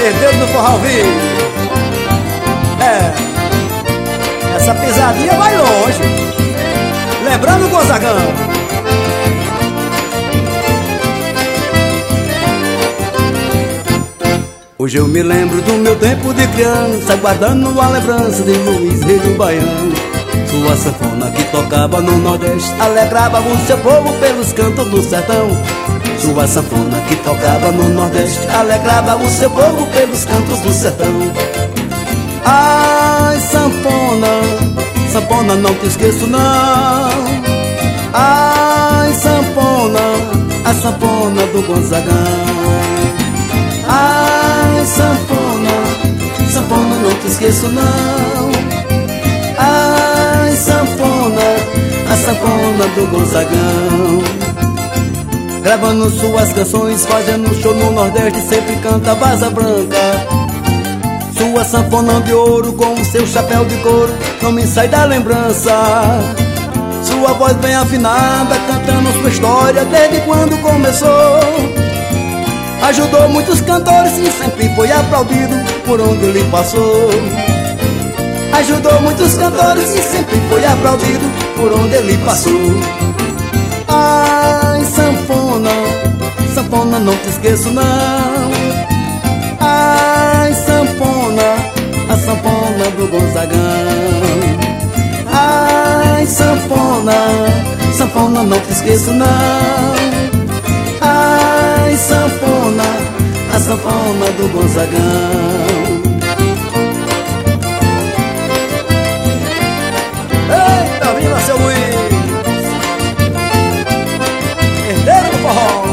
Herdeiro do Forró ao vivo. Essa pisadinha vai longe. Lembrando o Gonzagão. Hoje eu me lembro do meu tempo de criança, guardando uma lembrança de Luiz Rei do Baião. Sua sanfona que tocava no Nordeste alegrava o seu povo pelos cantos do sertão. Sua sanfona que tocava no Nordeste alegrava o seu povo pelos cantos do sertão. Ai, sanfona, sanfona, não te esqueço não. Ai, sanfona, a sanfona do Gonzagão. Ai, sanfona, sanfona, não te esqueço não. Ai, sanfona, a sanfona do Gonzagão. Gravando suas canções, fazendo show no Nordeste, sempre canta Vaza Branca. Sua sanfona de ouro com o seu chapéu de couro não me sai da lembrança. Sua voz bem afinada, cantando sua história desde quando começou. Ajudou muitos cantores e sempre foi aplaudido por onde ele passou. Ajudou muitos cantores e sempre foi aplaudido por onde ele passou. Ai, sanfona, sanfona, não te esqueço não. Ai, sanfona, a sanfona do Gonzagão. Ai, sanfona, sanfona, não te esqueço não. Ai, sanfona, a sanfona do Gonzagão. Eita, viva seu Luiz, herdeiro do forró.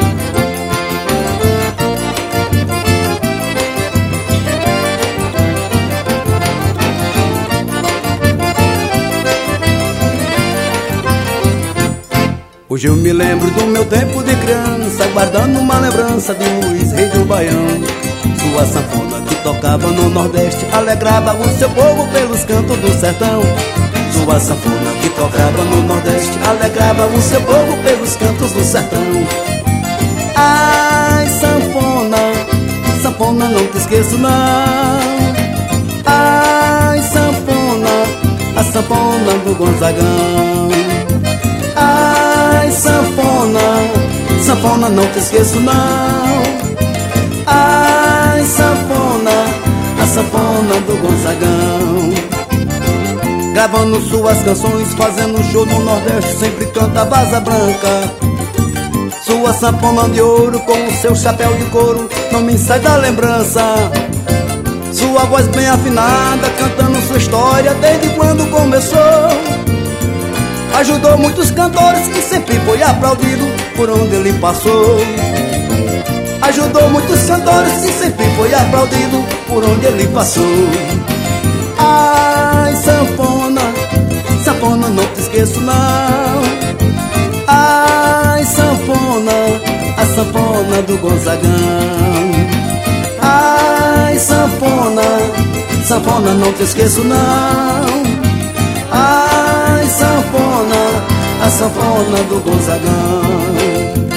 Hoje eu me lembro do meu tempo de criança, guardando uma lembrança de Luiz Rei do Baião. Sua sanfona que tocava no Nordeste alegrava o seu povo pelos cantos do sertão. Sua sanfona que tocava no Nordeste alegrava o seu povo pelos cantos do sertão. Ai, sanfona, sanfona, não te esqueço não. Ai, sanfona, a sanfona do Gonzagão. Ai, sanfona, sanfona, não te esqueço não. Ai, sanfona, a sanfona do Gonzagão. Gravando suas canções, fazendo show no Nordeste, sempre canta Vaza Branca. Sua sanfona de ouro com o seu chapéu de couro não me sai da lembrança. Sua voz bem afinada, cantando sua história desde quando começou. Ajudou muitos cantores e sempre foi aplaudido por onde ele passou. Ajudou muitos cantores e sempre foi aplaudido por onde ele passou. Ai, sanfona, sanfona, não te esqueço não. Ai, sanfona, a sanfona do Gonzagão. Ai, sanfona, sanfona, não te esqueço não. Ai, sanfona, a sanfona do Gonzagão.